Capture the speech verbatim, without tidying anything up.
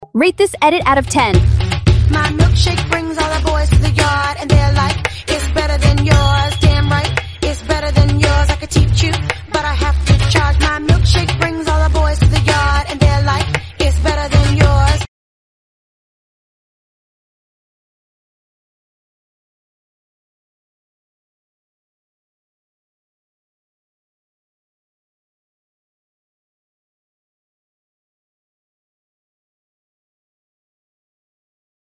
Rate this edit out of ten. My milkshake brings all the boys to the yard, and they're like,